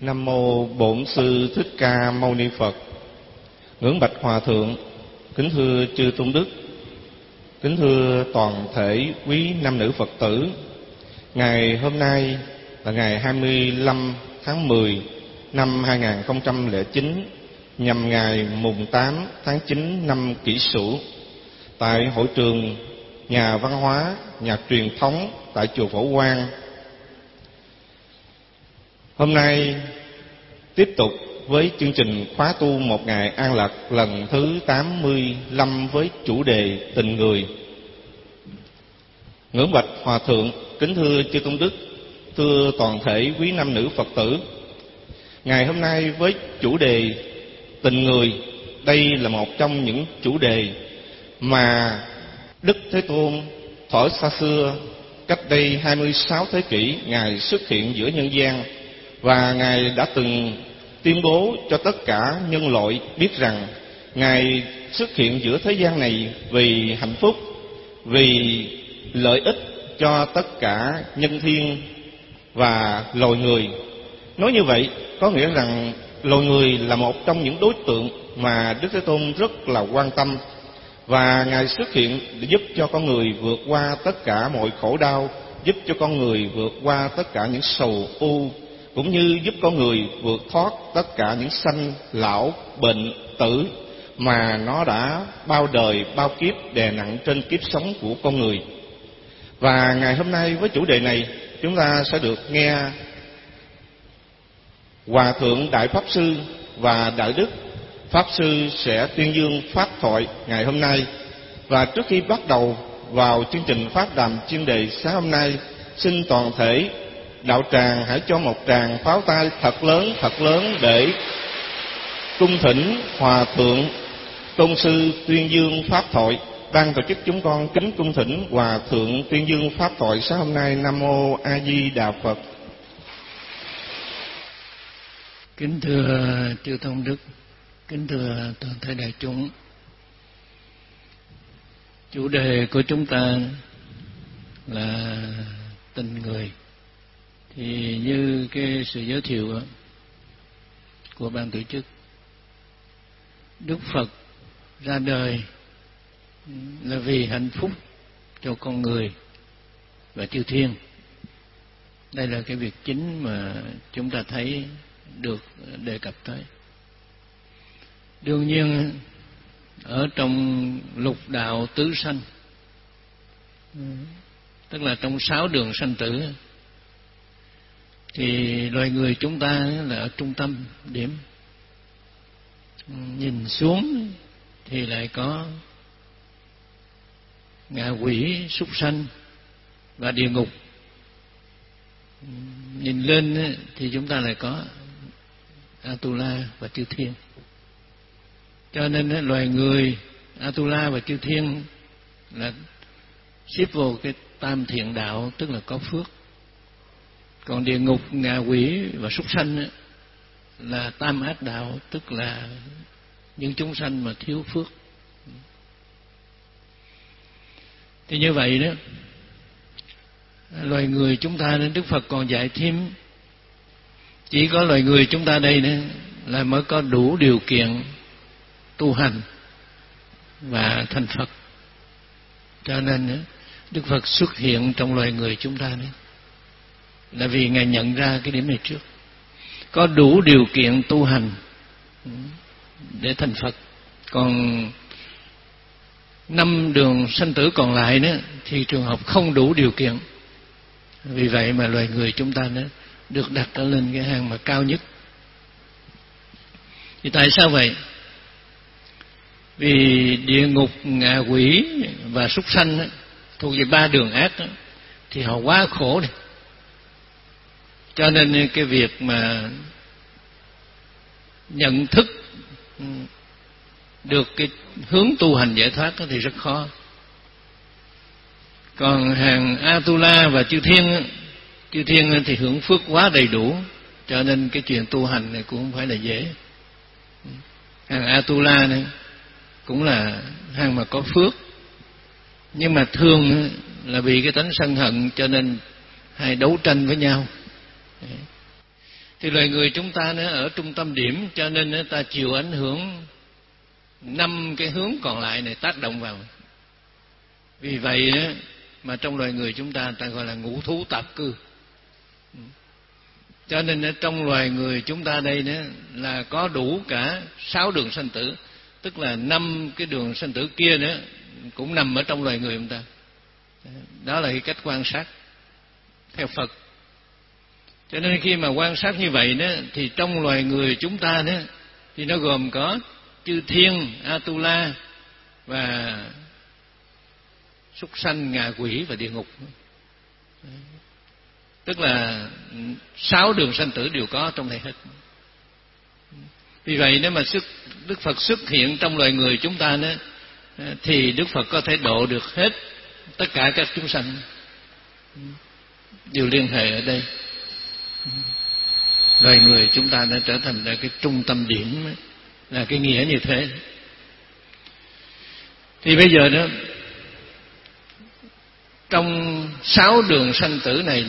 Nam mô Bổn Sư Thích Ca Mâu Ni Phật. Ngưỡng bạch Hòa Thượng, kính thưa chư tôn đức, kính thưa toàn thể quý nam nữ Phật tử. Ngày hôm nay là ngày 25 tháng 10 năm 2009, nhằm ngày mùng 8 tháng 9 năm Kỷ Sửu, tại hội trường nhà văn hóa, nhà truyền thống tại chùa Phổ Quang. Hôm nay tiếp tục với chương trình khóa tu một ngày an lạc lần thứ 85 với chủ đề tình người. Ngưỡng bạch Hòa Thượng, kính thưa chư tôn đức, thưa toàn thể quý nam nữ Phật tử. Ngày hôm nay với chủ đề tình người, đây là một trong những chủ đề mà Đức Thế Tôn thuở xa xưa, cách đây 26 thế kỷ, Ngài xuất hiện giữa nhân gian, và Ngài đã từng tuyên bố cho tất cả nhân loại biết rằng Ngài xuất hiện giữa thế gian này vì hạnh phúc, vì lợi ích cho tất cả nhân thiên và loài người. Nói như vậy có nghĩa rằng loài người là một trong những đối tượng mà Đức Thế Tôn rất là quan tâm, và Ngài xuất hiện để giúp cho con người vượt qua tất cả mọi khổ đau, giúp cho con người vượt qua tất cả những sầu u, cũng như giúp con người vượt thoát tất cả những sanh lão bệnh tử mà nó đã bao đời bao kiếp đè nặng trên kiếp sống của con người. Và ngày hôm nay với chủ đề này, chúng ta sẽ được nghe Hòa Thượng Đại Pháp Sư và Đại Đức Pháp Sư sẽ tuyên dương pháp thoại ngày hôm nay. Và trước khi bắt đầu vào chương trình pháp đàm chuyên đề sáng hôm nay, xin toàn thể đạo tràng hãy cho một tràng pháo tay thật lớn để cung thỉnh Hòa Thượng Tôn Sư tuyên dương pháp thoại. Ban tổ chức chúng con kính cung thỉnh Hòa Thượng tuyên dương pháp thoại sáng hôm nay. Nam mô A Di Đà Phật. Kính thưa chư tôn đức, kính thưa toàn thể đại chúng, chủ đề của chúng ta là tình người. Thì như cái sự giới thiệu của ban tổ chức, Đức Phật ra đời là vì hạnh phúc cho con người và chư thiên. Đây là cái việc chính mà chúng ta thấy được đề cập tới. Đương nhiên ở trong lục đạo tứ sanh, tức là trong 6 đường sanh tử, thì loài người chúng ta là ở trung tâm điểm. Nhìn xuống thì lại có ngạ quỷ, súc sanh và địa ngục. Nhìn lên thì chúng ta lại có Atula và chư thiên. Cho nên loài người, Atula và chư thiên là xếp vô cái tam thiện đạo, tức là có phước. Còn địa ngục, ngạ quỷ và súc sanh là tam ác đạo, tức là những chúng sanh mà thiếu phước. Thì như vậy đó, loài người chúng ta, nên Đức Phật còn dạy thêm, chỉ có loài người chúng ta đây nữa là mới có đủ điều kiện tu hành và thành Phật. Cho nên Đức Phật xuất hiện trong loài người chúng ta nữa là vì Ngài nhận ra cái điểm này trước, có đủ điều kiện tu hành để thành Phật. Còn 5 đường sanh tử còn lại nữa thì trường hợp không đủ điều kiện. Vì vậy mà loài người chúng ta nữa được đặt ở lên cái hàng mà cao nhất. Thì tại sao vậy? Vì địa ngục, ngạ quỷ và súc sanh thuộc về 3 đường ác đó, thì họ quá khổ đi. Cho nên cái việc mà nhận thức được cái hướng tu hành giải thoát thì rất khó. Còn hàng Atula và chư thiên thì hưởng phước quá đầy đủ, cho nên cái chuyện tu hành này cũng không phải là dễ. Hàng Atula này cũng là hàng mà có phước, nhưng mà thường là vì cái tánh sân hận cho nên hay đấu tranh với nhau. Thì loài người chúng ta nó ở trung tâm điểm, cho nên ta chịu ảnh hưởng 5 cái hướng còn lại này tác động vào. Vì vậy mà trong loài người chúng ta gọi là ngũ thú tạp cư. Cho nên trong loài người chúng ta đây là có đủ cả 6 đường sanh tử, tức là 5 cái đường sanh tử kia nữa cũng nằm ở trong loài người chúng ta. Đó là cái cách quan sát theo Phật. Cho nên khi mà quan sát như vậy thì trong loài người chúng ta thì nó gồm có chư thiên, Atula và súc sanh, ngạ quỷ và địa ngục. Tức là 6 đường sanh tử đều có trong này hết. Vì vậy nếu mà Đức Phật xuất hiện trong loài người chúng ta thì Đức Phật có thể độ được hết tất cả các chúng sanh, đều liên hệ ở đây. Loài người chúng ta đã trở thành là cái trung tâm điểm, là cái nghĩa như thế. Thì bây giờ trong 6 đường sanh tử này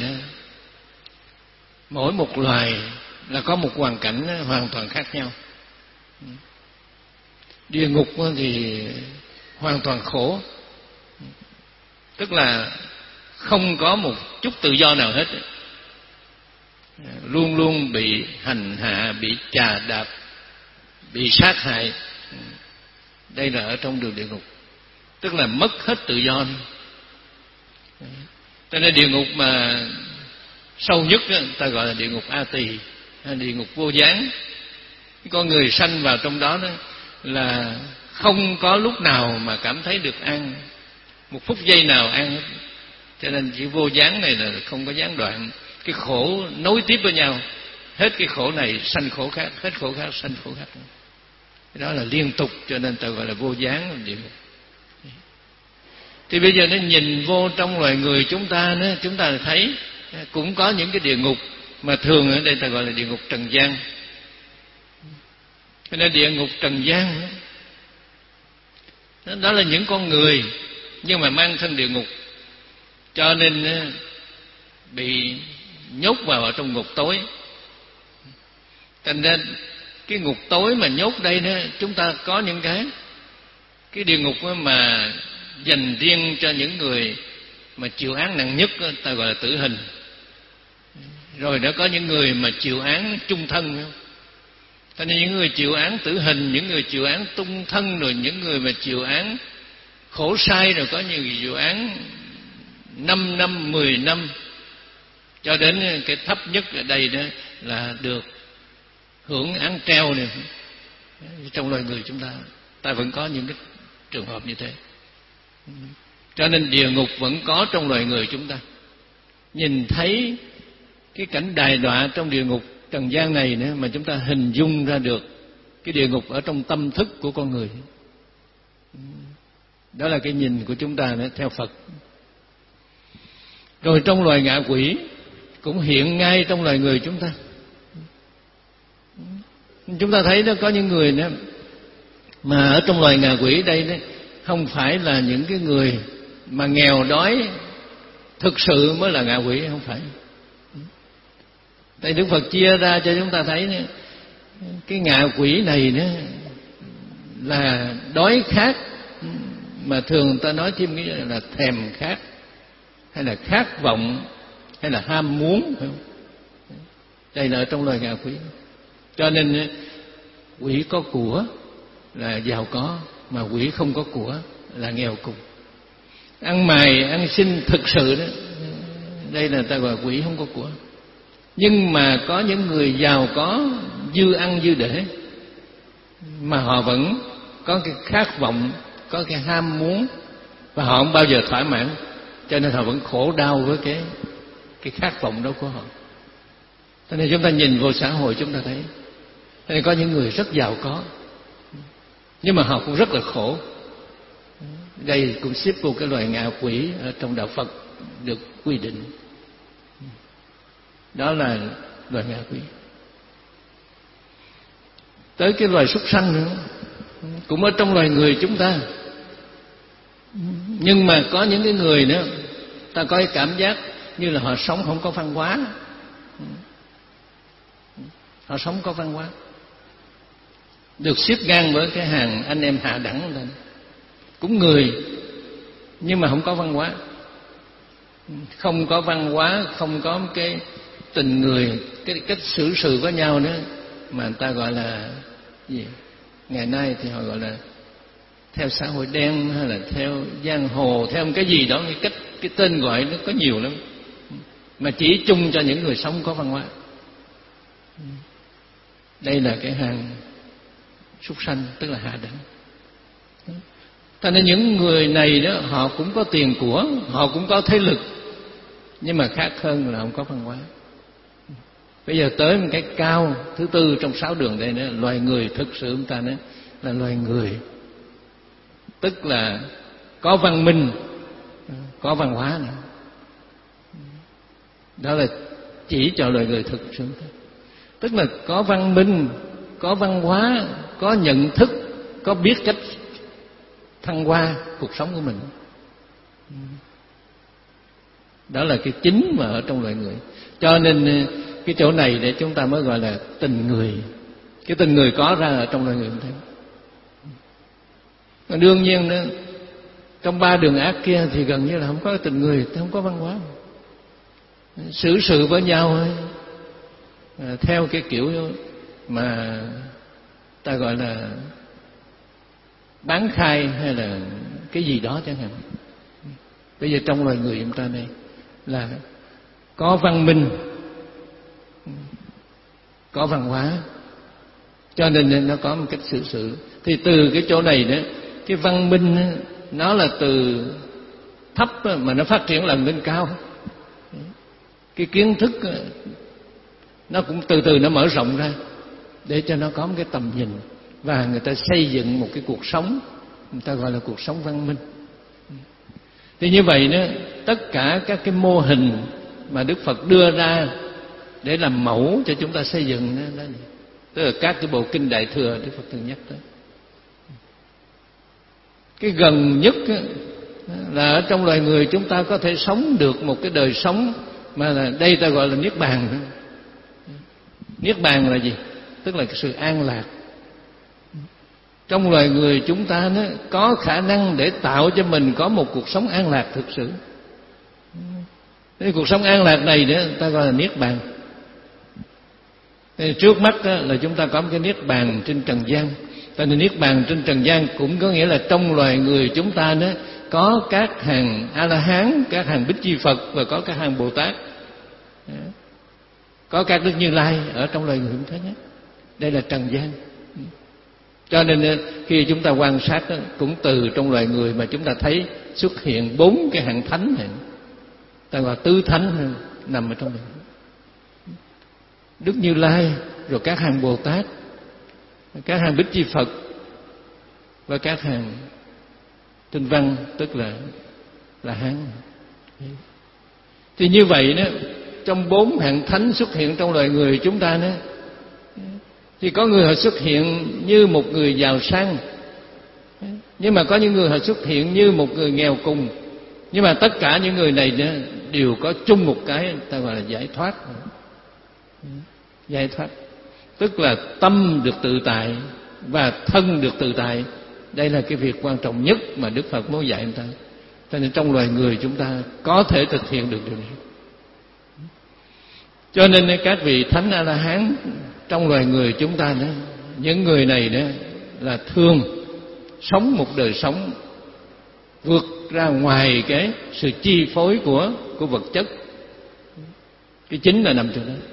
mỗi một loài là có một hoàn cảnh hoàn toàn khác nhau. Địa ngục thì hoàn toàn khổ, tức là không có một chút tự do nào hết, luôn luôn bị hành hạ, bị chà đạp, bị sát hại. Đây là ở trong đường địa ngục, tức là mất hết tự do. Cho nên địa ngục mà sâu nhất ta gọi là địa ngục A Tỳ, hay địa ngục vô gián. Con người sanh vào trong đó là không có lúc nào mà cảm thấy được an, một phút giây nào an hết. Cho nên chữ vô gián này là không có gián đoạn, cái khổ nối tiếp với nhau, hết cái khổ này sanh khổ khác, hết khổ khác sanh khổ khác. Đó là liên tục, cho nên ta gọi là vô gián địa ngục. Thì bây giờ nó nhìn vô trong loài người chúng ta thấy cũng có những cái địa ngục mà thường ở đây ta gọi là địa ngục trần gian. Cho nên địa ngục trần gian đó là những con người nhưng mà mang thân địa ngục, cho nên bị nhốt vào ở trong ngục tối. Thành ra cái ngục tối mà nhốt đây chúng ta có những cái địa ngục mà dành riêng cho những người mà chịu án nặng nhất, ta gọi là tử hình. Rồi đã có những người mà chịu án chung thân. Cho nên những người chịu án tử hình, những người chịu án chung thân, rồi những người mà chịu án khổ sai, rồi có nhiều người chịu án 5 năm, 10 năm, cho đến cái thấp nhất ở đây là được hưởng án treo này. Trong loài người chúng ta vẫn có những cái trường hợp như thế. Cho nên địa ngục vẫn có trong loài người chúng ta. Nhìn thấy cái cảnh đày đọa trong địa ngục trần gian này mà chúng ta hình dung ra được cái địa ngục ở trong tâm thức của con người. Đó là cái nhìn của chúng ta theo Phật. Rồi trong loài ngạ quỷ cũng hiện ngay trong loài người chúng ta. Chúng ta thấy có những người mà ở trong loài ngạ quỷ đây không phải là những cái người mà nghèo đói thực sự mới là ngạ quỷ, không phải. Tại Đức Phật chia ra cho chúng ta thấy cái ngạ quỷ này là đói khát, mà thường ta nói thêm cái là thèm khát, hay là khát vọng, hay là ham muốn, phải không? Đây là ở trong loài ngạ quỷ. Cho nên quỷ có của là giàu có, mà quỷ không có của là nghèo cùng. Ăn mày ăn xin thực sự đó, đây là ta gọi quỷ không có của. Nhưng mà có những người giàu có, dư ăn dư để, mà họ vẫn có cái khát vọng, có cái ham muốn, và họ không bao giờ thỏa mãn, cho nên họ vẫn khổ đau với cái khát vọng đó của họ. Cho nên chúng ta nhìn vô xã hội chúng ta thấy có những người rất giàu có, nhưng mà họ cũng rất là khổ. Đây cũng xếp vô cái loài ngạ quỷ ở trong đạo Phật được quy định. Đó là loài ngạ quỷ. Tới cái loài súc sanh nữa, cũng ở trong loài người chúng ta. Nhưng mà có những cái người nữa, ta có cái cảm giác như là họ sống không có văn hóa. họ sống có văn hóa, được xếp ngang với cái hàng anh em hạ đẳng lên, cũng người nhưng mà không có văn hóa. Không có văn hóa, không có cái tình người, cái cách xử sự với nhau nữa, mà người ta gọi là gì? Ngày nay thì họ gọi là theo xã hội đen, hay là theo giang hồ, theo một cái gì đó, cái tên gọi nó có nhiều lắm, mà chỉ chung cho những người sống có văn hóa. Đây là cái hàng súc sanh, tức là hạ đẳng. Cho nên những người này đó, họ cũng có tiền của, họ cũng có thế lực, nhưng mà khác hơn là không có văn hóa. Bây giờ tới một cái cao thứ tư trong 6 đường đây nữa, loài người thực sự chúng ta nói là loài người, tức là có văn minh, có văn hóa nữa. Đó là chỉ cho loài người thực sự, tức là có văn minh, có văn hóa, có nhận thức, có biết cách thăng hoa cuộc sống của mình. Đó là cái chính mà ở trong loài người. Cho nên cái chỗ này để chúng ta mới gọi là tình người. Cái tình người có ra ở trong loài người thế. Còn đương nhiên nữa, trong 3 đường ác kia thì gần như là không có tình người, không có văn hóa. Xử sự với nhau theo cái kiểu mà ta gọi là bán khai hay là cái gì đó chẳng hạn. Bây giờ trong loài người chúng ta này là có văn minh, có văn hóa, cho nên nó có một cách xử sự. Thì từ cái chỗ này đó, cái văn minh nó là từ thấp mà nó phát triển lần lên cao. Cái kiến thức nó cũng từ từ nó mở rộng ra để cho nó có một cái tầm nhìn, và người ta xây dựng một cái cuộc sống người ta gọi là cuộc sống văn minh. Thì như vậy đó, tất cả các cái mô hình mà Đức Phật đưa ra để làm mẫu cho chúng ta xây dựng đó, tức là các cái bộ kinh Đại Thừa Đức Phật thường nhắc tới. Cái gần nhất là ở trong loài người chúng ta có thể sống được một cái đời sống mà là đây ta gọi là niết bàn. Niết bàn là gì? Tức là cái sự an lạc. Trong loài người chúng ta nó có khả năng để tạo cho mình có một cuộc sống an lạc thực sự. Cái cuộc sống an lạc này nữa ta gọi là niết bàn. Trước mắt là chúng ta có một cái niết bàn trên trần gian. Cho nên niết bàn trên trần gian cũng có nghĩa là trong loài người chúng ta đó có các hàng A-la-hán, các hàng Bích Chi Phật và có các hàng Bồ Tát, có các Đức Như Lai ở trong loài người cũng thế nhé. Đây là trần gian. Cho nên khi chúng ta quan sát đó, cũng từ trong loài người mà chúng ta thấy xuất hiện 4 cái hạng thánh này, ta gọi tứ thánh nằm ở trong này. Đức Như Lai, rồi các hàng Bồ Tát, các hàng Bích Chi Phật và các hàng Tinh Văn, tức là Hán. Thì như vậy đó, trong 4 hạng thánh xuất hiện trong loài người chúng ta đó, thì có người họ xuất hiện như một người giàu sang, nhưng mà có những người họ xuất hiện như một người nghèo cùng. Nhưng mà tất cả những người này đó đều có chung một cái ta gọi là giải thoát. Giải thoát tức là tâm được tự tại và thân được tự tại. Đây là cái việc quan trọng nhất mà Đức Phật muốn dạy người ta. Cho nên trong loài người chúng ta có thể thực hiện được điều này. Cho nên các vị Thánh A-la-hán trong loài người chúng ta đó, những người này đó là thường sống một đời sống vượt ra ngoài cái sự chi phối của vật chất. Cái chính là nằm chỗ đó.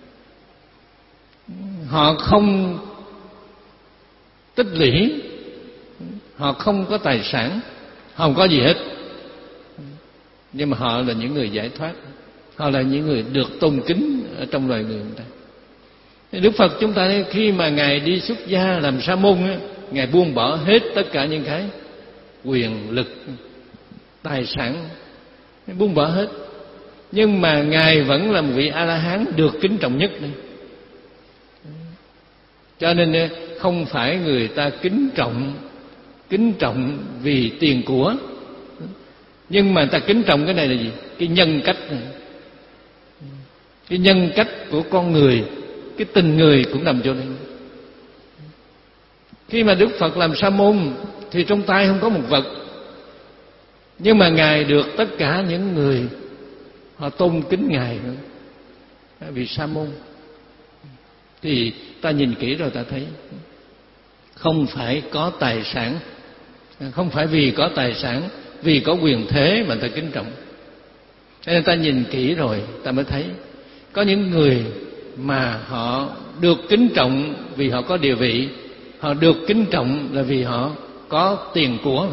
Họ không tích lũy, họ không có tài sản, họ không có gì hết, nhưng mà họ là những người giải thoát. Họ là những người được tôn kính ở trong loài người ta. Đức Phật chúng ta khi mà Ngài đi xuất gia làm sa môn á, Ngài buông bỏ hết tất cả những cái quyền lực, tài sản, buông bỏ hết. Nhưng mà Ngài vẫn là một vị A-la-hán được kính trọng nhất này. Cho nên không phải người ta kính trọng vì tiền của, nhưng mà người ta kính trọng cái này là gì? Cái nhân cách này. Cái nhân cách của con người cái tình người cũng nằm chỗ này. Khi mà Đức Phật làm sa môn thì trong tay không có một vật, nhưng mà Ngài được tất cả những người họ tôn kính Ngài vì sa môn. Thì ta nhìn kỹ rồi ta thấy không phải có tài sản, không phải vì có tài sản, vì có quyền thế mà ta kính trọng. Cho nên ta nhìn kỹ rồi ta mới thấy có những người mà họ được kính trọng vì họ có địa vị, họ được kính trọng là vì họ có tiền của.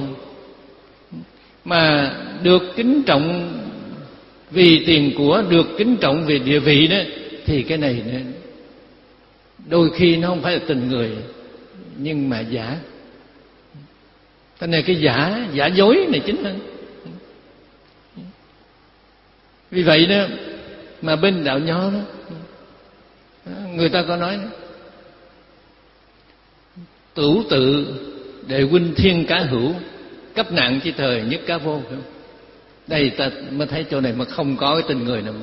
Mà được kính trọng vì tiền của, được kính trọng vì địa vị đó, thì cái này đôi khi nó không phải là tình người, nhưng mà giả. Cái này cái giả dối này chính hơn. Vì vậy đó mà bên đạo Nho đó, người ta có nói đó, tửu tự đệ huynh thiên cá hữu, cấp nạn chi thời nhất cá vô. Đây ta mới thấy chỗ này mà không có cái tình người nào.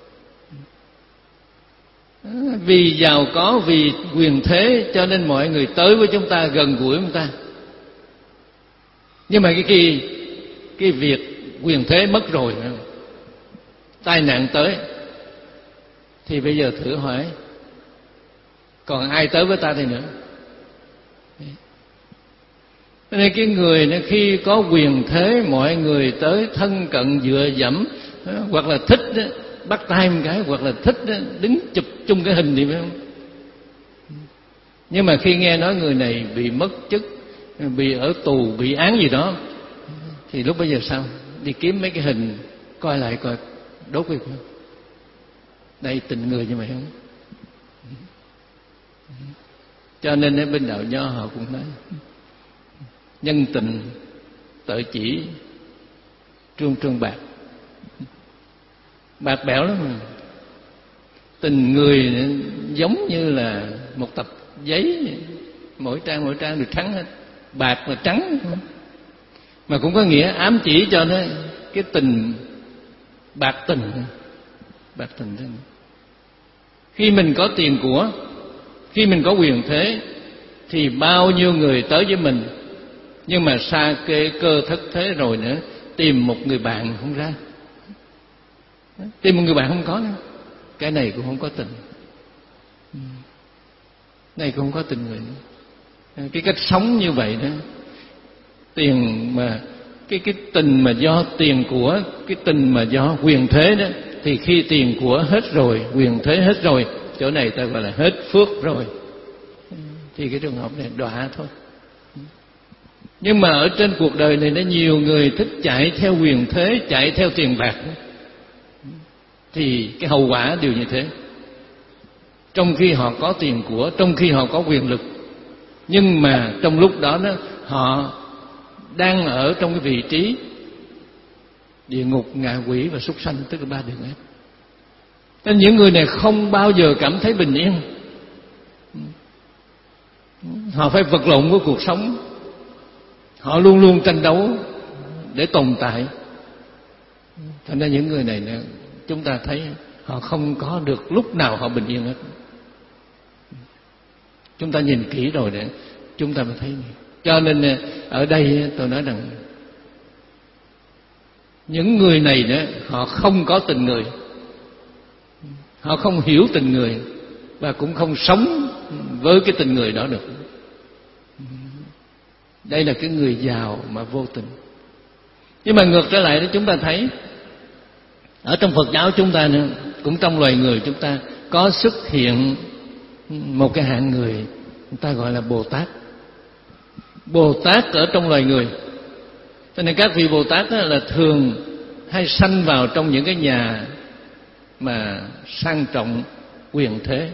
Vì giàu có, vì quyền thế cho nên mọi người tới với chúng ta, gần gũi chúng ta. Nhưng mà cái việc quyền thế mất rồi, tai nạn tới, thì bây giờ thử hỏi còn ai tới với ta thì nữa. Nên cái người này khi có quyền thế, mọi người tới thân cận dựa dẫm, hoặc là thích đó, bắt tay một cái, hoặc là thích đó, đứng chụp chung cái hình thì phải không? Nhưng mà khi nghe nói người này bị mất chức, bị ở tù, bị án gì đó, thì lúc bây giờ sao? Đi kiếm mấy cái hình coi lại coi đốt cái không? Đây tình người như vậy không? Cho nên ở bên đạo Nho họ cũng nói nhân tình tự chỉ trương bạc. Bạc bẽo lắm mà. Tình người giống như là một tập giấy, mỗi trang được trắng hết, bạc và trắng. Mà cũng có nghĩa ám chỉ cho nó cái tình bạc tình. Khi mình có tiền của, khi mình có quyền thế, thì bao nhiêu người tới với mình, nhưng mà xa kê cơ thất thế rồi nữa, tìm một người bạn không ra, tìm một người bạn không có nữa. Cái này cũng không có tình, này cũng không có tình người nữa. Cái cách sống như vậy đó, tiền mà cái tình mà do tiền của, cái tình mà do quyền thế đó, thì khi tiền của hết rồi, quyền thế hết rồi, chỗ này ta gọi là hết phước rồi, thì cái trường hợp này đọa thôi. Nhưng mà ở trên cuộc đời này nó nhiều người thích chạy theo quyền thế, chạy theo tiền bạc, thì cái hậu quả đều như thế. Trong khi họ có tiền của, trong khi họ có quyền lực, nhưng mà trong lúc đó họ đang ở trong cái vị trí địa ngục, ngạ quỷ và súc sanh, tức là ba đường ác. Nên những người này không bao giờ cảm thấy bình yên. Họ phải vật lộn với cuộc sống, họ luôn luôn tranh đấu để tồn tại. Thành ra những người này chúng ta thấy họ không có được lúc nào họ bình yên hết. Chúng ta nhìn kỹ rồi để chúng ta mới thấy. Cho nên ở đây tôi nói rằng những người này đó, họ không có tình người, họ không hiểu tình người, và cũng không sống với cái tình người đó được. Đây là cái người giàu mà vô tình. Nhưng mà ngược trở lại đó, chúng ta thấy ở trong Phật giáo chúng ta nữa, cũng trong loài người chúng ta có xuất hiện một cái hạng người ta gọi là Bồ Tát. Bồ Tát ở trong loài người, cho nên các vị Bồ Tát đó là thường hay sanh vào trong những cái nhà mà sang trọng, quyền thế.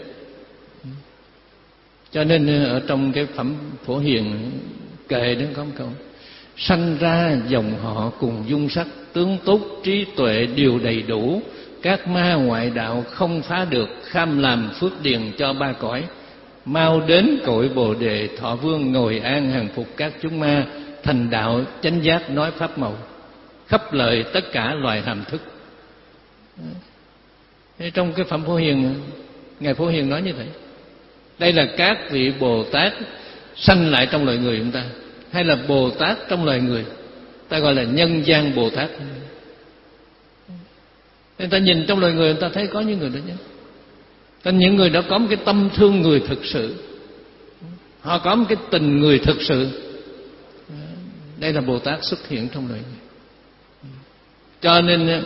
Cho nên ở trong cái phẩm Phổ Hiền kệ đó có một câu: sanh ra dòng họ cùng dung sắc, tướng tốt trí tuệ đều đầy đủ, các ma ngoại đạo không phá được, kham làm phước điền cho ba cõi. Mau đến cội Bồ Đề, thọ vương ngồi an hàng phục các chúng ma, thành đạo chánh giác nói pháp màu, khắp lợi tất cả loài hàm thức. Trong cái phẩm Phổ Hiền Ngài Phổ Hiền nói như vậy. Đây là các vị Bồ Tát sanh lại trong loài người chúng ta, hay là Bồ Tát trong loài người, ta gọi là nhân gian Bồ Tát. Người ta nhìn trong loài người, người ta thấy có những người đó nhé. Nên những người đó có một cái tâm thương người thực sự, họ có một cái tình người thực sự. Đây là Bồ Tát xuất hiện trong loài người. Cho nên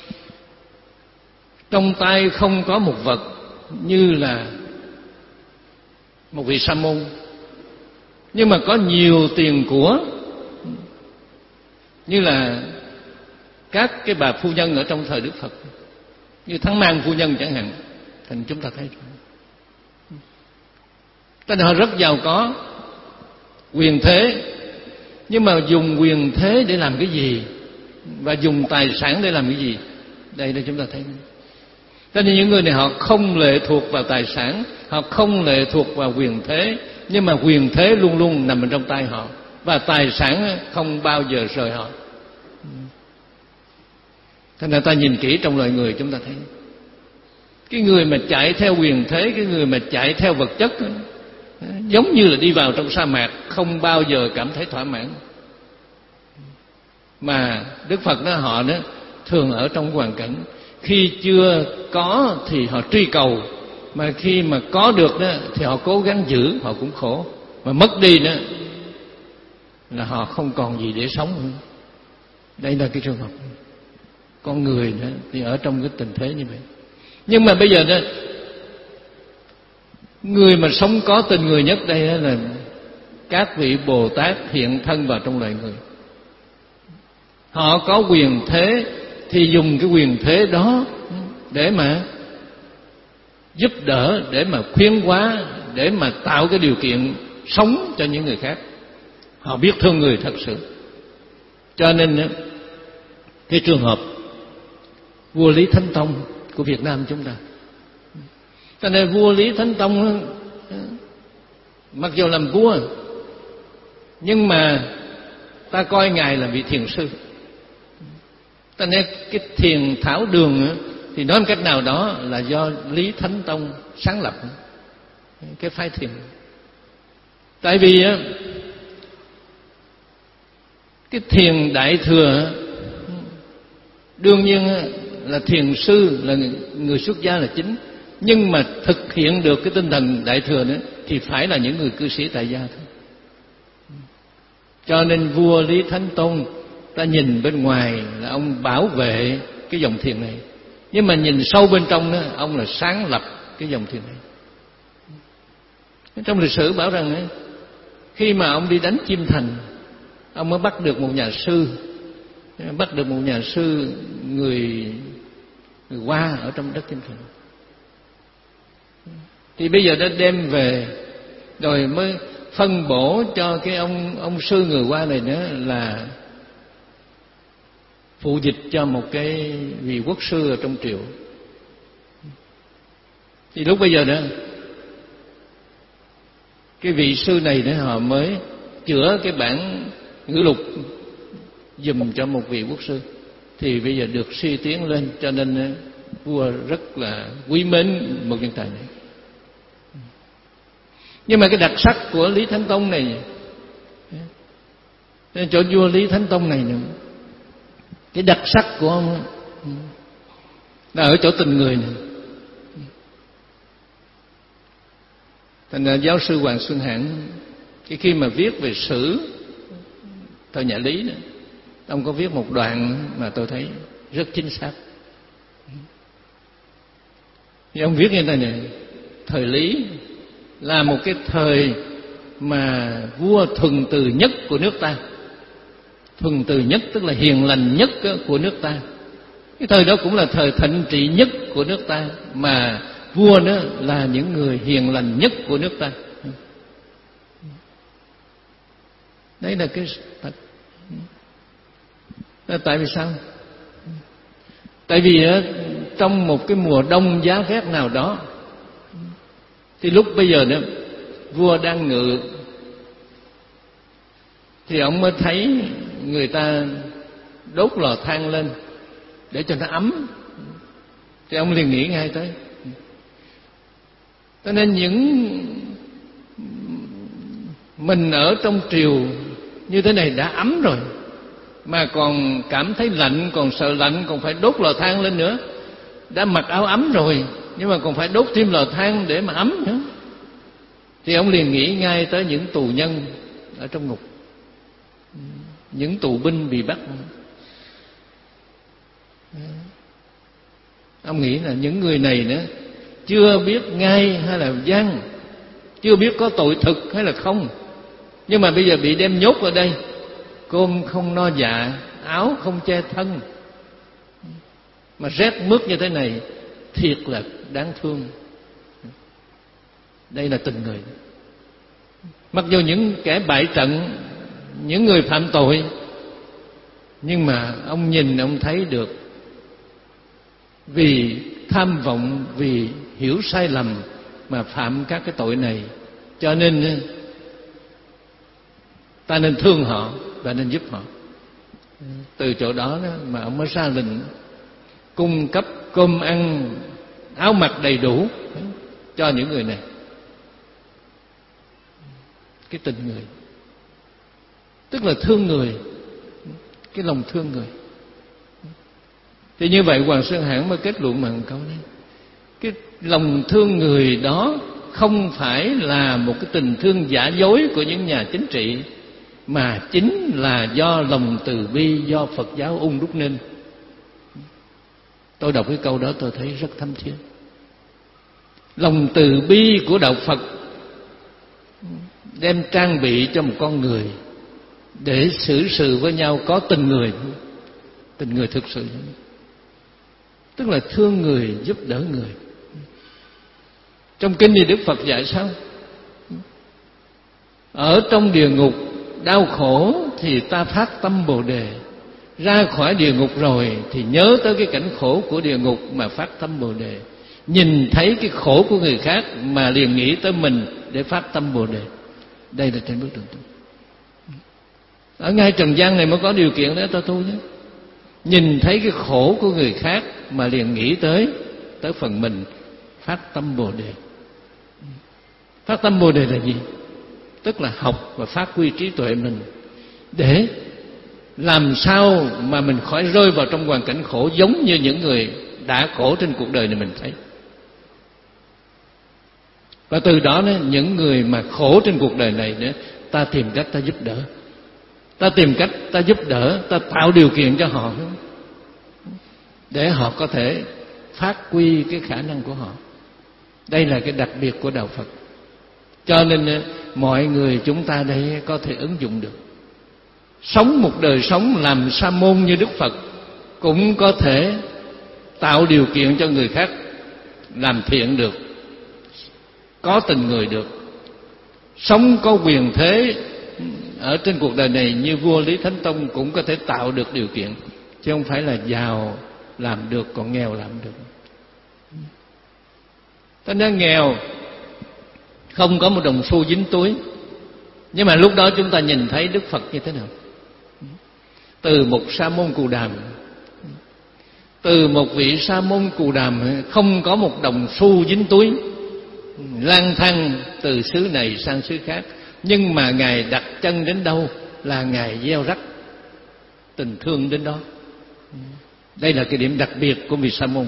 trong tay không có một vật như là một vị sa môn, nhưng mà có nhiều tiền của như là các cái bà phu nhân ở trong thời Đức Phật, như Thắng Mang phu nhân chẳng hạn. Thành chúng ta thấy tên họ rất giàu có, quyền thế, nhưng mà dùng quyền thế để làm cái gì và dùng tài sản để làm cái gì? Đây chúng ta thấy. Cho nên những người này họ không lệ thuộc vào tài sản, họ không lệ thuộc vào quyền thế, nhưng mà quyền thế luôn luôn nằm trong tay họ, và tài sản không bao giờ rời họ. Thế nên ta nhìn kỹ trong loài người, chúng ta thấy cái người mà chạy theo quyền thế, cái người mà chạy theo vật chất, giống như là đi vào trong sa mạc, không bao giờ cảm thấy thỏa mãn. Mà Đức Phật đó, họ đó thường ở trong hoàn cảnh khi chưa có thì họ truy cầu, mà khi mà có được đó thì họ cố gắng giữ, họ cũng khổ. Mà mất đi đó là họ không còn gì để sống nữa. Đây là cái trường hợp con người đó thì ở trong cái tình thế như vậy. Nhưng mà bây giờ đó, người mà sống có tình người nhất đây đó là các vị Bồ Tát hiện thân vào trong loài người. Họ có quyền thế thì dùng cái quyền thế đó để mà giúp đỡ, để mà khuyến hóa, để mà tạo cái điều kiện sống cho những người khác. Họ biết thương người thật sự. Cho nên cái trường hợp vua Lý Thánh Tông của Việt Nam chúng ta, cho nên vua Lý Thánh Tông mặc dù làm vua, nhưng mà ta coi ngài là vị thiền sư. Cho nên cái thiền thảo đường thì nói một cách nào đó là do Lý Thánh Tông sáng lập cái phái thiền. Tại vì cái thiền đại thừa đương nhiên là thiền sư, là người xuất gia là chính, nhưng mà thực hiện được cái tinh thần đại thừa nữa thì phải là những người cư sĩ tại gia thôi. Cho nên vua Lý Thánh Tông, ta nhìn bên ngoài là ông bảo vệ cái dòng thiền này, nhưng mà nhìn sâu bên trong đó, ông là sáng lập cái dòng thiền này. Trong lịch sử bảo rằng khi mà ông đi đánh Chiêm Thành, ông mới bắt được một nhà sư, người Hoa ở trong đất Chiêm Thành. Thì bây giờ đã đem về rồi mới phân bổ cho cái ông sư người Hoa này nữa là phụ dịch cho một cái vị quốc sư ở trong triều. Thì lúc bây giờ đó, cái vị sư này đó họ mới chữa cái bản ngữ lục dùm cho một vị quốc sư, thì bây giờ được suy tiến lên. Cho nên vua rất là quý mến một nhân tài này. Nhưng mà cái đặc sắc của Lý Thánh Tông này, chỗ vua Lý Thánh Tông này nữa, cái đặc sắc của ông là ở chỗ tình người này. Thành ra giáo sư Hoàng Xuân Hãn khi mà viết về sử thời nhà Lý đó, ông có viết một đoạn mà tôi thấy rất chính xác. Thì ông viết như thế này: thời Lý là một cái thời mà vua thuần từ nhất của nước ta. Thuần từ nhất tức là hiền lành nhất của nước ta. Cái thời đó cũng là thời thịnh trị nhất của nước ta, mà vua đó là những người hiền lành nhất của nước ta. Đấy là cái thật. Tại vì sao? Tại vì trong một cái mùa đông giá rét nào đó, thì lúc bây giờ đó vua đang ngự, thì ông mới thấy người ta đốt lò than lên để cho nó ấm, thì ông liền nghĩ ngay tới. Cho nên mình ở trong triều như thế này đã ấm rồi, mà còn cảm thấy lạnh, còn sợ lạnh, còn phải đốt lò than lên nữa. Đã mặc áo ấm rồi nhưng mà còn phải đốt thêm lò than để mà ấm nữa. Thì ông liền nghĩ ngay tới những tù nhân ở trong ngục, những tù binh bị bắt. Ông nghĩ là những người này nữa chưa biết ngay hay là gian, chưa biết có tội thực hay là không, nhưng mà bây giờ bị đem nhốt ở đây, cơm không no dạ, áo không che thân, mà rét mướt như thế này, thiệt là đáng thương. Đây là tình người. Mặc dù những kẻ bại trận, những người phạm tội, nhưng mà ông nhìn ông thấy được vì tham vọng, vì hiểu sai lầm mà phạm các cái tội này. Cho nên ta nên thương họ và nên giúp họ. Từ chỗ đó mà ông mới ra lệnh cung cấp cơm ăn, áo mặc đầy đủ cho những người này. Cái tình người, tức là thương người, cái lòng thương người. Thì như vậy Hoàng Sơn Hãn mới kết luận bằng câu này: cái lòng thương người đó không phải là một cái tình thương giả dối của những nhà chính trị, mà chính là do lòng từ bi, do Phật giáo ung đúc nên. Tôi đọc cái câu đó tôi thấy rất thâm thiết. Lòng từ bi của đạo Phật đem trang bị cho một con người để xử sự với nhau có tình người, tình người thực sự, tức là thương người, giúp đỡ người. Trong kinh thì Đức Phật dạy sao? Ở trong địa ngục đau khổ thì ta phát tâm Bồ Đề, ra khỏi địa ngục rồi thì nhớ tới cái cảnh khổ của địa ngục mà phát tâm Bồ Đề, nhìn thấy cái khổ của người khác mà liền nghĩ tới mình để phát tâm Bồ Đề. Đây là trên bước đường tu. Ở ngay trần gian này mới có điều kiện để ta tu nhé. Nhìn thấy cái khổ của người khác mà liền nghĩ tới phần mình, phát tâm Bồ Đề. Phát tâm Bồ Đề là gì? Tức là học và phát huy trí tuệ mình để làm sao mà mình khỏi rơi vào trong hoàn cảnh khổ giống như những người đã khổ trên cuộc đời này mình thấy. Và từ đó những người mà khổ trên cuộc đời này nữa, ta tìm cách ta giúp đỡ, ta tìm cách ta giúp đỡ, ta tạo điều kiện cho họ để họ có thể phát huy cái khả năng của họ. Đây là cái đặc biệt của đạo Phật. Cho nên mọi người chúng ta đây có thể ứng dụng được. Sống một đời sống làm sa môn như Đức Phật, cũng có thể tạo điều kiện cho người khác làm thiện được, có tình người được, sống có quyền thế ở trên cuộc đời này như vua Lý Thánh Tông cũng có thể tạo được điều kiện, chứ không phải là giàu làm được còn nghèo làm được. Thế nên nghèo không có một đồng xu dính túi, nhưng mà lúc đó chúng ta nhìn thấy Đức Phật như thế nào. Từ một sa môn Cù Đàm, từ một vị sa môn Cù Đàm không có một đồng xu dính túi, lang thang từ xứ này sang xứ khác, nhưng mà Ngài đặt chân đến đâu là Ngài gieo rắc tình thương đến đó. Đây là cái điểm đặc biệt của vị sa môn.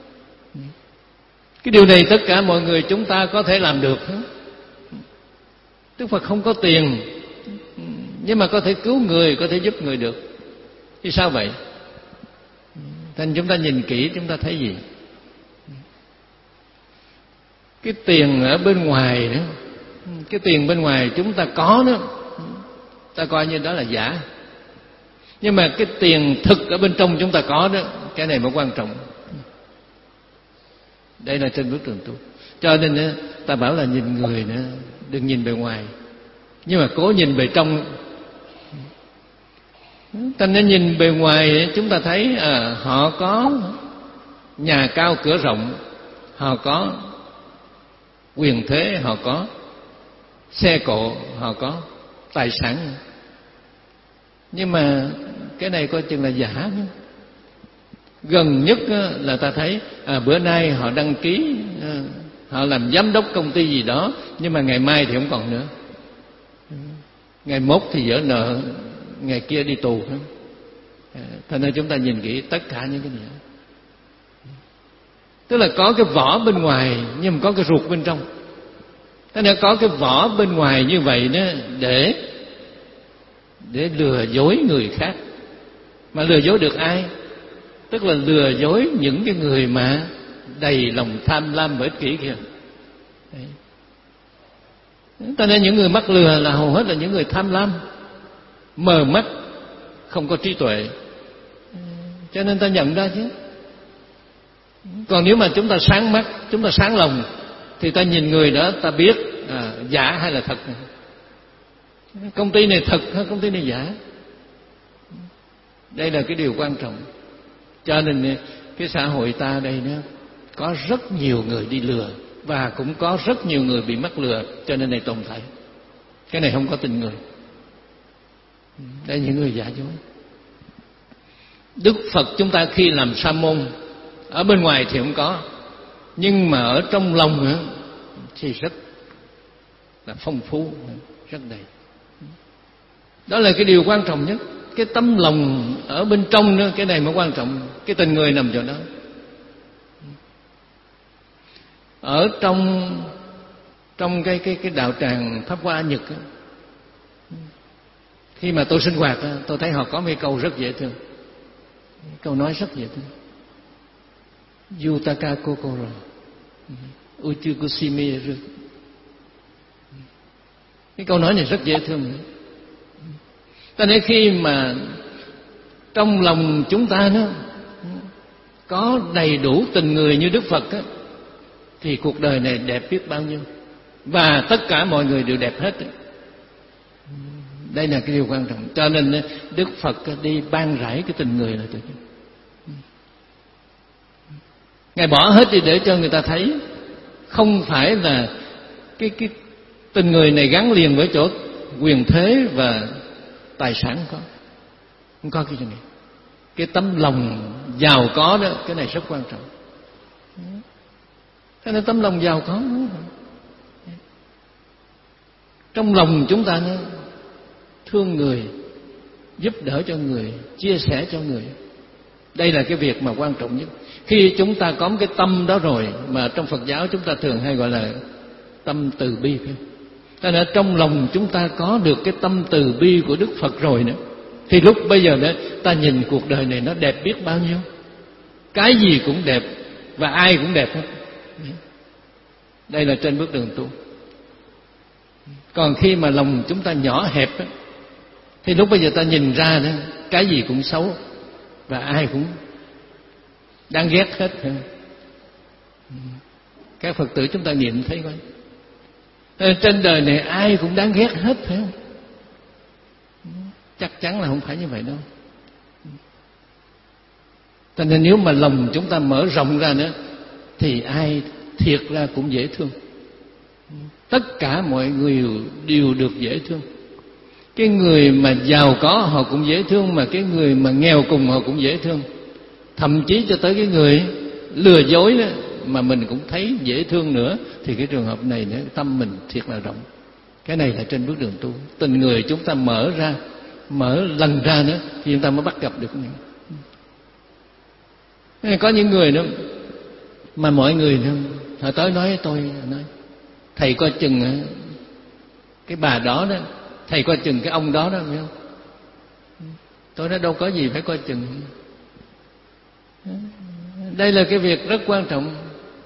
Cái điều này tất cả mọi người chúng ta có thể làm được. Đức Phật không có tiền, nhưng mà có thể cứu người, có thể giúp người được. Thì sao vậy? Thành chúng ta nhìn kỹ chúng ta thấy gì? Cái tiền ở bên ngoài đó, cái tiền bên ngoài chúng ta có đó, ta coi như đó là giả. Nhưng mà cái tiền thực ở bên trong chúng ta có đó, cái này mới quan trọng. Đây là trên bước đường tu. Cho nên ta bảo là nhìn người nữa, đừng nhìn bề ngoài, nhưng mà cố nhìn bề trong. Ta nên nhìn bề ngoài chúng ta thấy họ có nhà cao cửa rộng, họ có quyền thế, họ có xe cộ, họ có tài sản, nhưng mà cái này coi chừng là giả. Gần nhất là ta thấy bữa nay họ đăng ký, họ làm giám đốc công ty gì đó, nhưng mà ngày mai thì không còn nữa, ngày mốt thì dỡ nợ, ngày kia đi tù. Thành ra chúng ta nhìn kỹ tất cả những cái này, tức là có cái vỏ bên ngoài nhưng mà có cái ruột bên trong. Thế nên có cái vỏ bên ngoài như vậy đó để lừa dối người khác. Mà lừa dối được ai? Tức là lừa dối những cái người mà đầy lòng tham lam và ích kỷ kìa. Cho nên những người mắc lừa là hầu hết là những người tham lam, mờ mắt, không có trí tuệ. Cho nên ta nhận ra chứ. Còn nếu mà chúng ta sáng mắt, chúng ta sáng lòng, thì ta nhìn người đó ta biết giả hay là thật. Công ty này thật hay công ty này giả. Đây là cái điều quan trọng. Cho nên cái xã hội ta đây nó có rất nhiều người đi lừa, và cũng có rất nhiều người bị mắc lừa, cho nên này tồn tại. Cái này không có tình người. Đây là những người giả dối. Đức Phật chúng ta khi làm sa môn, ở bên ngoài thì không có, nhưng mà ở trong lòng thì rất là phong phú, rất đầy. Đó là cái điều quan trọng nhất. Cái tấm lòng ở bên trong đó, cái này mới quan trọng. Cái tình người nằm chỗ đó. Ở trong cái đạo tràng Pháp Hoa Nhật đó, khi mà tôi sinh hoạt đó, tôi thấy họ có mấy câu rất dễ thương. Câu nói rất dễ thương. Yutaka kokoro uchukushimiru. Cái câu nói này rất dễ thương. Cho nên khi mà trong lòng chúng ta đó có đầy đủ tình người như Đức Phật đó, thì cuộc đời này đẹp biết bao nhiêu, và tất cả mọi người đều đẹp hết. Đây là cái điều quan trọng. Cho nên Đức Phật đi ban rải cái tình người là tự nhiên. Ngài bỏ hết đi để cho người ta thấy. Không phải là cái tình người này gắn liền với chỗ quyền thế và tài sản không có cái gì này. Cái tấm lòng giàu có đó, cái này rất quan trọng. Thế nên tấm lòng giàu có trong lòng chúng ta nó thương người, giúp đỡ cho người, chia sẻ cho người. Đây là cái việc mà quan trọng nhất. Khi chúng ta có một cái tâm đó rồi, mà trong Phật giáo chúng ta thường hay gọi là tâm từ bi. Cho nên trong lòng chúng ta có được cái tâm từ bi của Đức Phật rồi nữa, thì lúc bây giờ đó ta nhìn cuộc đời này nó đẹp biết bao nhiêu. Cái gì cũng đẹp và ai cũng đẹp hết. Đây là trên bước đường tu. Còn khi mà lòng chúng ta nhỏ hẹp đó, thì lúc bây giờ ta nhìn ra đó, cái gì cũng xấu và ai cũng đáng ghét hết. Các Phật tử chúng ta nghiệm thấy coi, trên đời này ai cũng đáng ghét hết, phải không? Chắc chắn là không phải như vậy đâu. Cho nên nếu mà lòng chúng ta mở rộng ra nữa, thì ai thiệt ra cũng dễ thương. Tất cả mọi người đều được dễ thương. Cái người mà giàu có họ cũng dễ thương, mà cái người mà nghèo cùng họ cũng dễ thương. Thậm chí cho tới cái người lừa dối đó mà mình cũng thấy dễ thương nữa, thì cái trường hợp này nữa, tâm mình thiệt là rộng. Cái này là trên bước đường tu. Tình người chúng ta mở ra, mở lần ra nữa, thì chúng ta mới bắt gặp được cái này. Có những người đó mà mọi người đó, họ tới nói tôi, nói thầy coi chừng cái bà đó đó, thầy coi chừng cái ông đó đó, phải không? Tôi nói đâu có gì phải coi chừng. Đây là cái việc rất quan trọng.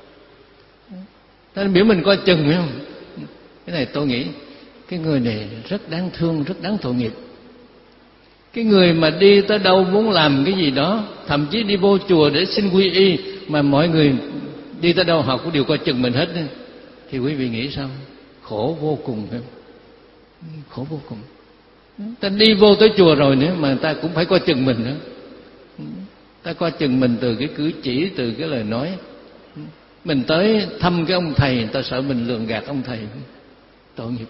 Nên biểu mình coi chừng, phải không? Cái này tôi nghĩ cái người này rất đáng thương, rất đáng tội nghiệp. Cái người mà đi tới đâu muốn làm cái gì đó, thậm chí đi vô chùa để xin quy y, mà mọi người đi tới đâu họ cũng đều coi chừng mình hết, thì quý vị nghĩ sao? Khổ vô cùng, phải không? Khổ vô cùng. Ta đi vô tới chùa rồi nữa mà ta cũng phải coi chừng mình nữa. Ta coi chừng mình từ cái cử chỉ, từ cái lời nói. Mình tới thăm cái ông thầy, người ta sợ mình lường gạt ông thầy, tội nghiệp.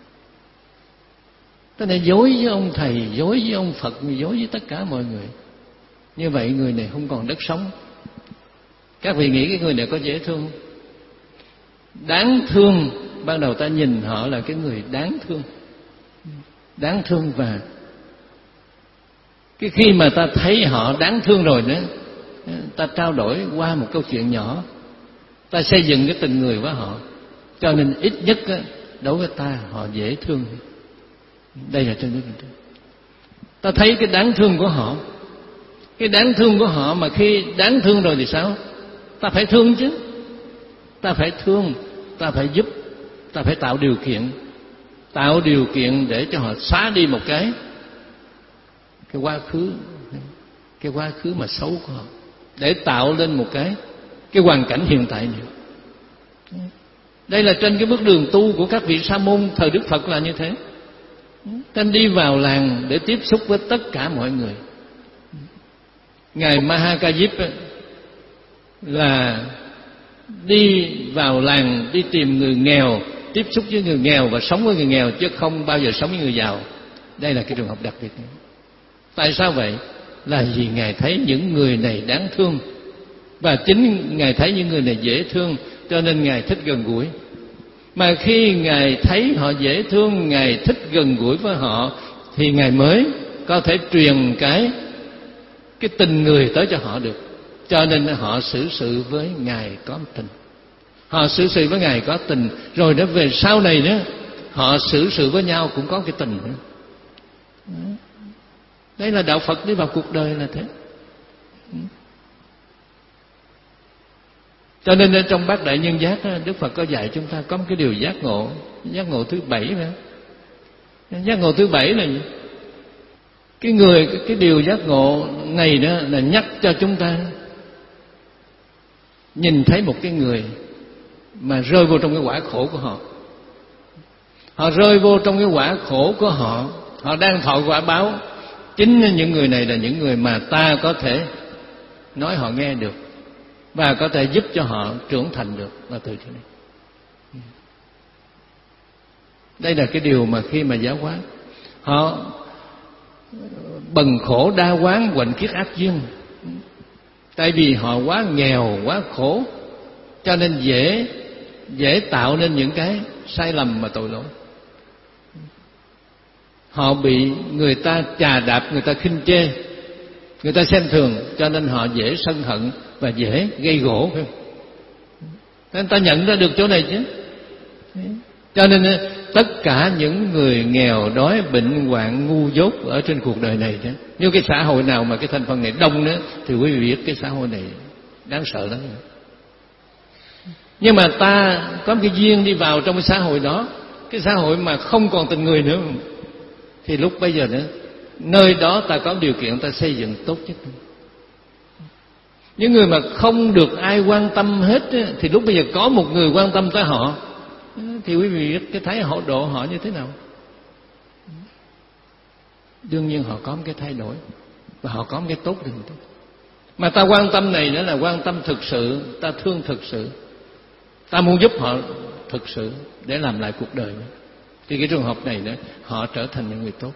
Ta này dối với ông thầy, dối với ông Phật, dối với tất cả mọi người. Như vậy người này không còn đất sống. Các vị nghĩ cái người này có dễ thương không? Đáng thương, ban đầu ta nhìn họ là cái người đáng thương. Đáng thương, và cái khi mà ta thấy họ đáng thương rồi nữa, ta trao đổi qua một câu chuyện nhỏ, ta xây dựng cái tình người với họ, cho nên ít nhất đối với ta họ dễ thương. Đây là trên đức Phật. Ta thấy cái đáng thương của họ, cái đáng thương của họ, mà khi đáng thương rồi thì sao? Ta phải thương chứ, ta phải thương, ta phải giúp, ta phải tạo điều kiện để cho họ xóa đi một cái quá khứ mà xấu của họ, để tạo lên một cái hoàn cảnh hiện tại này. Đây là trên cái bước đường tu của các vị sa môn thời Đức Phật là như thế. Tên đi vào làng để tiếp xúc với tất cả mọi người. Ngài Mahakayip là đi vào làng, đi tìm người nghèo, tiếp xúc với người nghèo và sống với người nghèo, chứ không bao giờ sống với người giàu. Đây là cái trường hợp đặc biệt này. Tại sao vậy? Là vì Ngài thấy những người này đáng thương, và chính Ngài thấy những người này dễ thương, cho nên Ngài thích gần gũi. Mà khi Ngài thấy họ dễ thương, Ngài thích gần gũi với họ, thì Ngài mới có thể truyền cái tình người tới cho họ được. Cho nên họ xử sự với Ngài có tình. Họ xử sự với Ngài có tình, rồi đó về sau này nữa họ xử sự với nhau cũng có cái tình nữa. Đây là đạo Phật đi vào cuộc đời là thế. Cho nên trong Bát Đại Nhân Giác, Đức Phật có dạy chúng ta có một cái điều giác ngộ thứ 7 nữa. Giác ngộ thứ 7 là cái điều giác ngộ này đó là nhắc cho chúng ta nhìn thấy một cái người mà rơi vô trong cái quả khổ của họ. Họ rơi vô trong cái quả khổ của họ, họ đang thọ quả báo. Chính những người này là những người mà ta có thể nói họ nghe được, và có thể giúp cho họ trưởng thành được là từ thế này. Đây là cái điều mà khi mà giáo hóa, họ bần khổ đa quán hoành kiết ác duyên. Tại vì họ quá nghèo, quá khổ, cho nên dễ tạo nên những cái sai lầm và tội lỗi. Họ bị người ta chà đạp, người ta khinh chê, người ta xem thường, cho nên họ dễ sân hận và dễ gây gổ. Nên ta nhận ra được chỗ này chứ. Cho nên tất cả những người nghèo đói bệnh hoạn ngu dốt ở trên cuộc đời này đó, nếu cái xã hội nào mà cái thành phần này đông đó, thì quý vị biết cái xã hội này đáng sợ lắm. Nhưng mà ta có một cái duyên đi vào trong cái xã hội đó, cái xã hội mà không còn tình người nữa, thì lúc bây giờ nữa, nơi đó ta có điều kiện ta xây dựng tốt nhất. Những người mà không được ai quan tâm hết, thì lúc bây giờ có một người quan tâm tới họ, thì quý vị biết cái thái độ họ như thế nào. Đương nhiên họ có một cái thay đổi, và họ có một cái tốt hơn. Mà ta quan tâm này nữa là quan tâm thực sự, ta thương thực sự, ta muốn giúp họ thực sự để làm lại cuộc đời nữa. Thì cái trường hợp này nữa, họ trở thành những người tốt.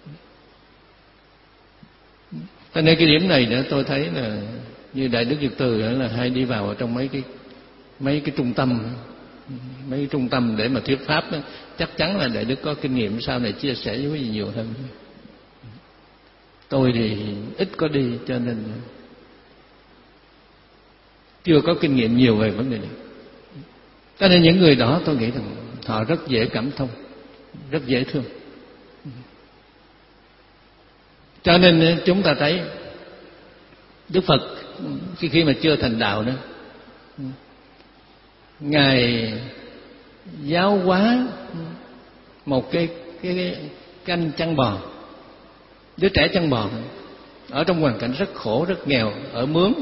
Cho nên cái điểm này nữa tôi thấy là như Đại Đức Nhật Từ là hay đi vào ở trong mấy cái trung tâm để mà thuyết pháp đó. Chắc chắn là Đại Đức có kinh nghiệm sau này chia sẻ với quý vị nhiều hơn. Tôi thì ít có đi, cho nên chưa có kinh nghiệm nhiều về vấn đề này. Cho nên những người đó tôi nghĩ rằng họ rất dễ cảm thông, rất dễ thương. Cho nên chúng ta thấy Đức Phật khi mà chưa thành đạo đó, Ngài giáo hóa một cái canh chăn bò, đứa trẻ chăn bò ở trong hoàn cảnh rất khổ, rất nghèo, ở mướn.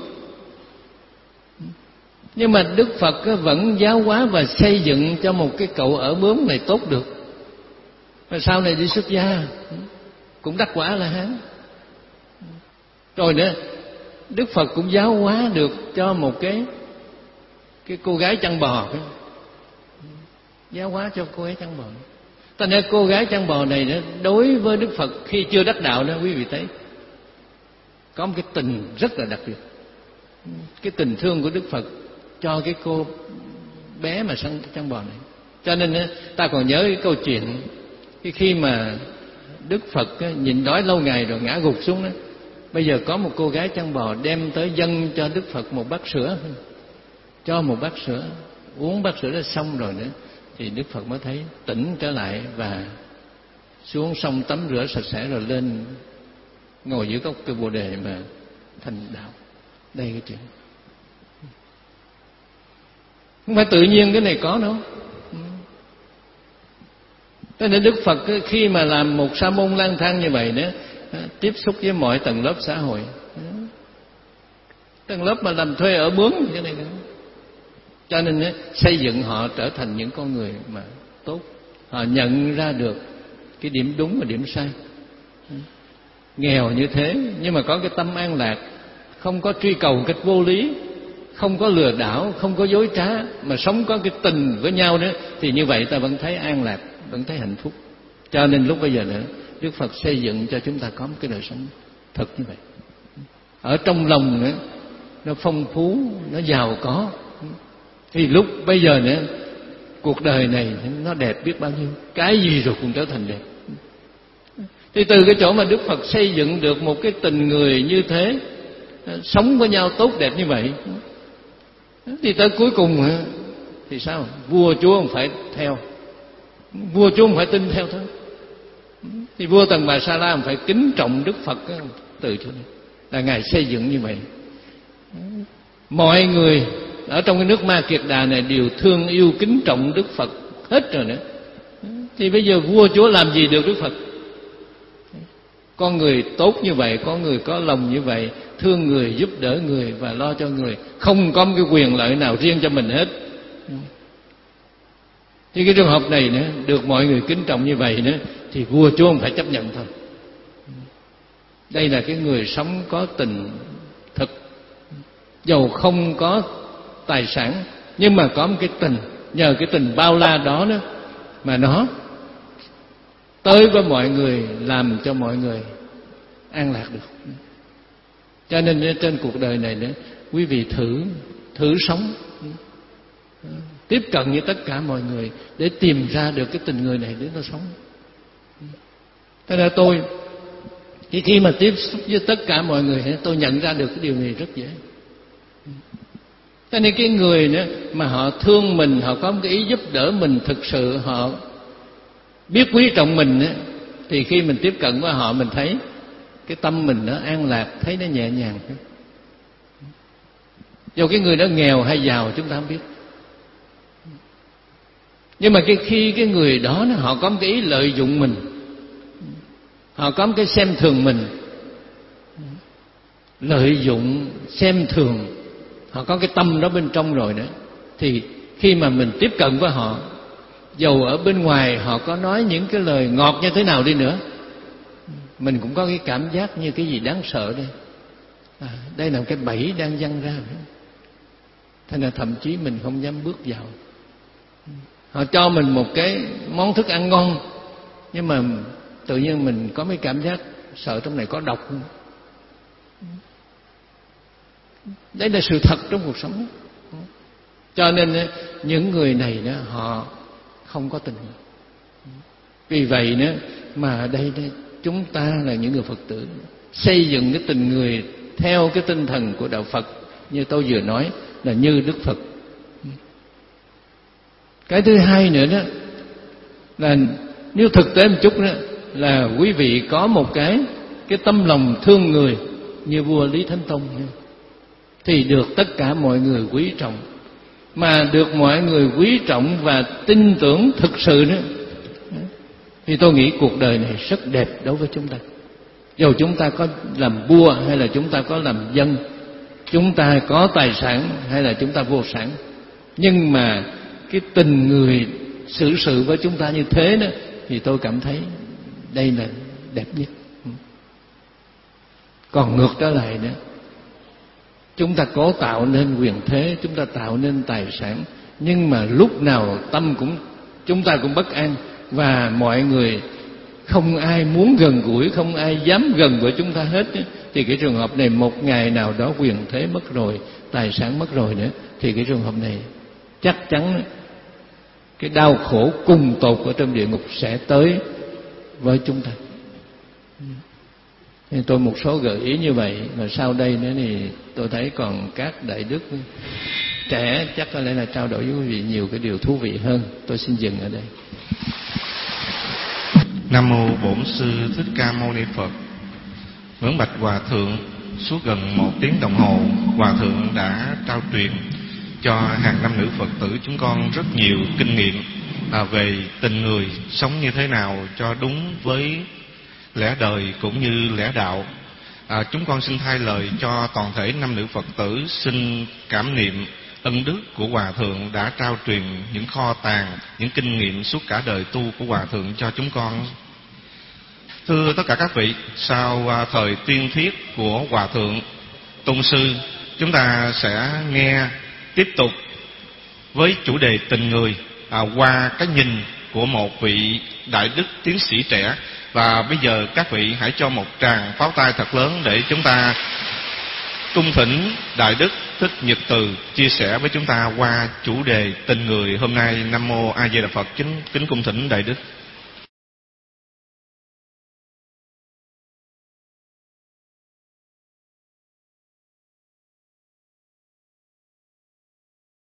Nhưng mà Đức Phật vẫn giáo hóa và xây dựng cho một cái cậu ở mướn này tốt được, và sau này đi xuất gia cũng đắc quả là hán. Rồi nữa, Đức Phật cũng giáo hóa được cho một cái cô gái chăn bò, giáo hóa cho cô gái chăn bò. Thành ra cô gái chăn bò này nữa, đối với Đức Phật khi chưa đắc đạo đó, quý vị thấy có một cái tình rất là đặc biệt. Cái tình thương của Đức Phật cho cái cô bé mà săn trăng bò này. Cho nên ta còn nhớ cái câu chuyện khi mà Đức Phật nhịn đói lâu ngày rồi ngã gục xuống đó. Bây giờ có một cô gái trăng bò đem tới dâng cho Đức Phật một bát sữa, cho một bát sữa, uống bát sữa đó xong rồi nữa thì Đức Phật mới thấy tỉnh trở lại và xuống sông tắm rửa sạch sẽ rồi lên ngồi giữa gốc cây Bồ Đề mà thành đạo. Đây cái chuyện không phải tự nhiên cái này có đâu. Cho nên Đức Phật khi mà làm một sa môn lang thang như vậy đó, tiếp xúc với mọi tầng lớp xã hội, tầng lớp mà làm thuê ở mướn cái này nữa. Cho nên xây dựng họ trở thành những con người mà tốt. Họ nhận ra được cái điểm đúng và điểm sai. Nghèo như thế nhưng mà có cái tâm an lạc, không có truy cầu cách vô lý, không có lừa đảo, không có dối trá, mà sống có cái tình với nhau đó, thì như vậy ta vẫn thấy an lạc, vẫn thấy hạnh phúc. Cho nên lúc bây giờ nữa Đức Phật xây dựng cho chúng ta có một cái đời sống thật như vậy. Ở trong lòng nữa nó phong phú, nó giàu có. Thì lúc bây giờ nữa cuộc đời này nó đẹp biết bao nhiêu, cái gì rồi cũng trở thành đẹp. Thì từ cái chỗ mà Đức Phật xây dựng được một cái tình người như thế, sống với nhau tốt đẹp như vậy, thì tới cuối cùng thì sao? Vua chúa không phải theo, vua chúa không phải tin theo thôi. Thì vua Tần Bà Sa La không phải kính trọng Đức Phật. Từ chỗ này là Ngài xây dựng như vậy. Mọi người ở trong cái nước Ma Kiệt Đà này đều thương yêu kính trọng Đức Phật hết rồi nữa. Thì bây giờ vua chúa làm gì được Đức Phật? Con người tốt như vậy, có người có lòng như vậy, thương người, giúp đỡ người và lo cho người, không có một cái quyền lợi nào riêng cho mình hết. Thì cái trường hợp này nữa được mọi người kính trọng như vậy nữa thì vua chúa không phải chấp nhận thôi. Đây là cái người sống có tình thực, dầu không có tài sản nhưng mà có một cái tình, nhờ cái tình bao la đó đó mà nó tới với mọi người, làm cho mọi người an lạc được. Cho nên trên cuộc đời này nữa, quý vị thử sống, tiếp cận với tất cả mọi người để tìm ra được cái tình người này để nó sống. Thế nên tôi khi mà tiếp xúc với tất cả mọi người, tôi nhận ra được cái điều này rất dễ. Cho nên cái người nữa mà họ thương mình, họ có một cái ý giúp đỡ mình thực sự, họ biết quý trọng mình á, thì khi mình tiếp cận với họ mình thấy cái tâm mình nó an lạc, thấy nó nhẹ nhàng. Dù cái người đó nghèo hay giàu chúng ta không biết, nhưng mà khi cái người đó họ có một cái ý lợi dụng mình, họ có một cái xem thường mình, lợi dụng, xem thường, họ có cái tâm đó bên trong rồi đó, thì khi mà mình tiếp cận với họ, dầu ở bên ngoài họ có nói những cái lời ngọt như thế nào đi nữa, mình cũng có cái cảm giác như cái gì đáng sợ đây. Đây là một cái bẫy đang giăng ra. Thế nên thậm chí mình không dám bước vào. Họ cho mình một cái món thức ăn ngon, nhưng mà tự nhiên mình có mấy cảm giác sợ trong này có độc. Đấy là sự thật trong cuộc sống. Cho nên những người này đó, họ không có tình. Vì vậy nữa mà đây chúng ta là những người Phật tử xây dựng cái tình người theo cái tinh thần của đạo Phật, như tôi vừa nói là như Đức Phật. Cái thứ hai nữa đó là nếu thực tế một chút đó là quý vị có một cái tâm lòng thương người như vua Lý Thánh Tông thì được tất cả mọi người quý trọng. Mà được mọi người quý trọng và tin tưởng thực sự nữa thì tôi nghĩ cuộc đời này rất đẹp đối với chúng ta. Dù chúng ta có làm vua hay là chúng ta có làm dân, chúng ta có tài sản hay là chúng ta vô sản, nhưng mà cái tình người xử sự với chúng ta như thế đó thì tôi cảm thấy đây là đẹp nhất. Còn ngược trở lại nữa, chúng ta cố tạo nên quyền thế, chúng ta tạo nên tài sản, nhưng mà lúc nào tâm chúng ta cũng bất an, và mọi người không ai muốn gần gũi, không ai dám gần với chúng ta hết, thì cái trường hợp này một ngày nào đó quyền thế mất rồi, tài sản mất rồi nữa, thì cái trường hợp này chắc chắn cái đau khổ cùng tột ở trong địa ngục sẽ tới với chúng ta. Nên tôi một số gợi ý như vậy, mà sau đây nữa thì tôi thấy còn các đại đức trẻ chắc có lẽ là trao đổi với quý vị nhiều cái điều thú vị hơn. Tôi xin dừng ở đây. Nam mô Bổn Sư Thích Ca Mâu Ni Phật. Ngưỡng bạch Hòa Thượng, suốt gần 1 tiếng đồng hồ, Hòa Thượng đã trao truyền cho hàng nam nữ Phật tử chúng con rất nhiều kinh nghiệm về tình người, sống như thế nào cho đúng với lẽ đời cũng như lẽ đạo. Chúng con xin thay lời cho toàn thể nam nữ Phật tử xin cảm niệm ân đức của Hòa Thượng đã trao truyền những kho tàng, những kinh nghiệm suốt cả đời tu của Hòa Thượng cho chúng con. Thưa tất cả các vị, sau thời tiên thiết của Hòa Thượng Tôn Sư, chúng ta sẽ nghe tiếp tục với chủ đề tình người qua cái nhìn của một vị đại đức tiến sĩ trẻ. Và bây giờ các vị hãy cho một tràng pháo tay thật lớn để chúng ta cung thỉnh Đại Đức Thích Nhật Từ chia sẻ với chúng ta qua chủ đề tình người hôm nay. Nam mô A Di Đà Phật. Kính cung thỉnh Đại Đức.